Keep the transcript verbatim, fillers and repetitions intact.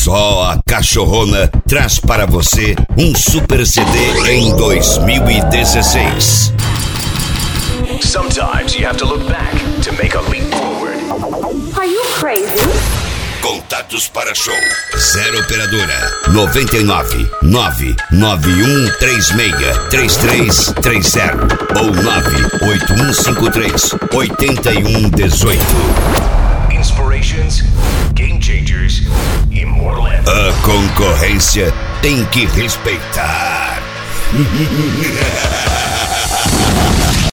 Só a Cachorrona traz para você um super C D em dois mil e dezesseis. Sometimes you have to look back to make a leap forward. Are you crazy? Contatos para show zero operadora noventa e nove, nove nove um três seis, três três três zero ou nove oito um cinco três, oito um um oito. Inspirations, game changers, immortal anthem. A concorrência tem que respeitar.